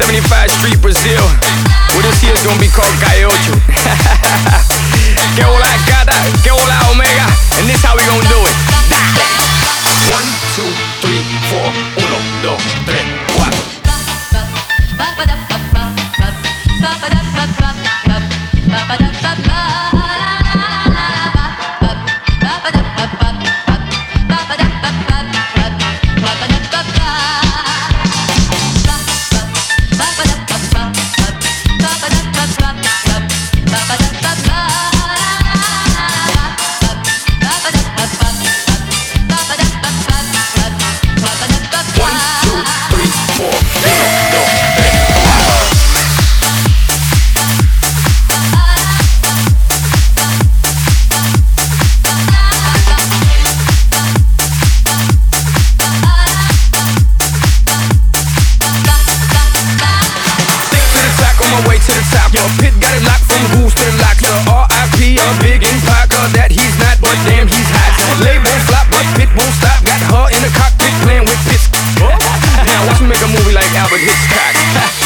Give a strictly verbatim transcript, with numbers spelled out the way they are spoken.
seventy-five Street, Brazil. Well, this here's gonna be called Calle Ocho. Que hola gata, que hola omega. And this how we gonna do it. Dale. One, two, three, four. Uno, dos, tres, cuatro. Way to the top, yo, Pit got it locked from Goose to the Lock. So R I P a big impact, cause that he's not, but damn he's hot. Label flop, but Pit won't stop. Got her in the cockpit playing with Pits. Now watch me make a movie like Albert Hitchcock.